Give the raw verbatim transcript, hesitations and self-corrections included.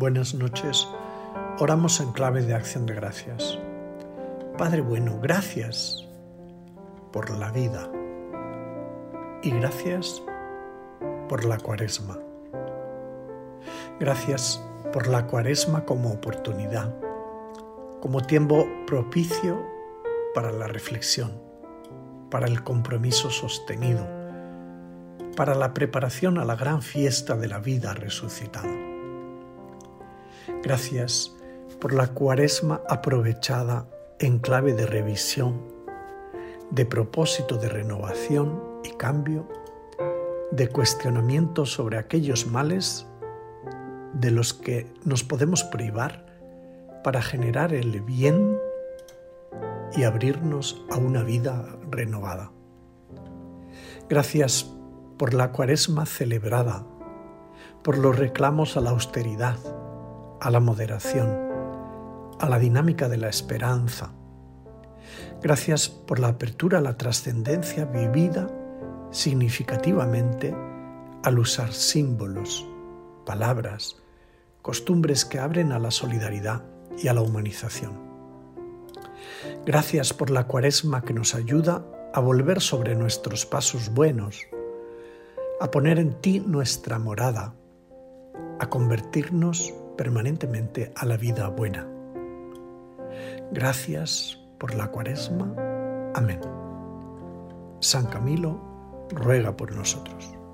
Buenas noches. Oramos en clave de acción de gracias. Padre bueno, gracias por la vida y gracias por la Cuaresma. Gracias por la Cuaresma como oportunidad, como tiempo propicio para la reflexión, para el compromiso sostenido, para la preparación a la gran fiesta de la vida resucitada. Gracias por la Cuaresma aprovechada en clave de revisión, de propósito de renovación y cambio, de cuestionamiento sobre aquellos males de los que nos podemos privar para generar el bien y abrirnos a una vida renovada. Gracias por la Cuaresma celebrada, por los reclamos a la austeridad, a la moderación, a la dinámica de la esperanza. Gracias por la apertura a la trascendencia vivida significativamente al usar símbolos, palabras, costumbres que abren a la solidaridad y a la humanización. Gracias por la Cuaresma que nos ayuda a volver sobre nuestros pasos buenos, a poner en ti nuestra morada, a convertirnos permanentemente a la vida buena. Gracias por la Cuaresma. Amén. San Camilo ruega por nosotros.